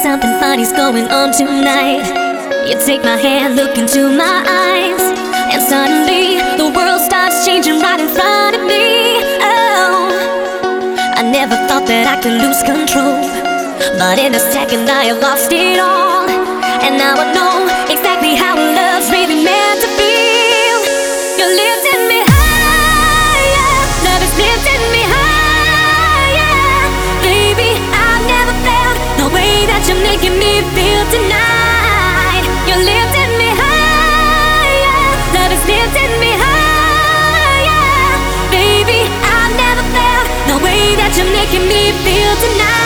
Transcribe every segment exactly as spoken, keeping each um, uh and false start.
something funny's going on tonight. You take my hand, look into my eyes, and suddenly the world starts changing right in front of me. Oh, I never thought that I could lose control, but in a second I have lost it all. And now I know exactly how love's really meant to feel. You're lifting me higher, love is lifting me higher. Baby, I've never felt the way that you're making me feel tonight. You're lifting me higher, love is lifting me higher. Baby, I've never felt the way that you're making me feel tonight.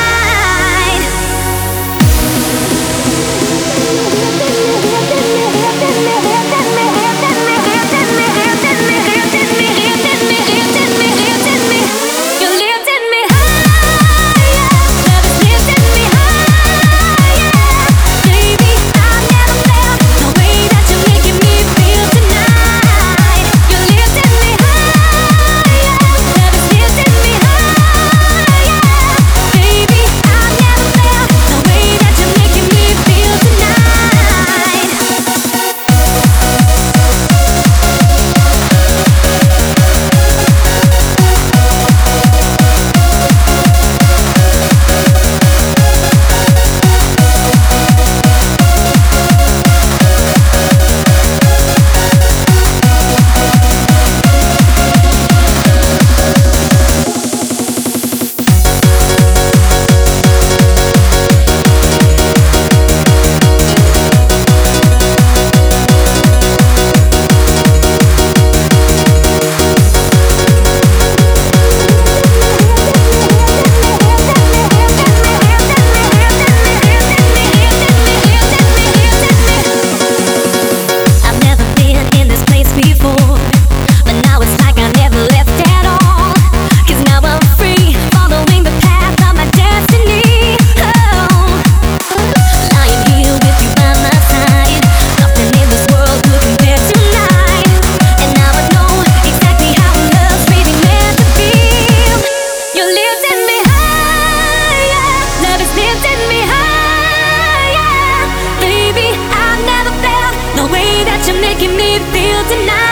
Making me feel tonight.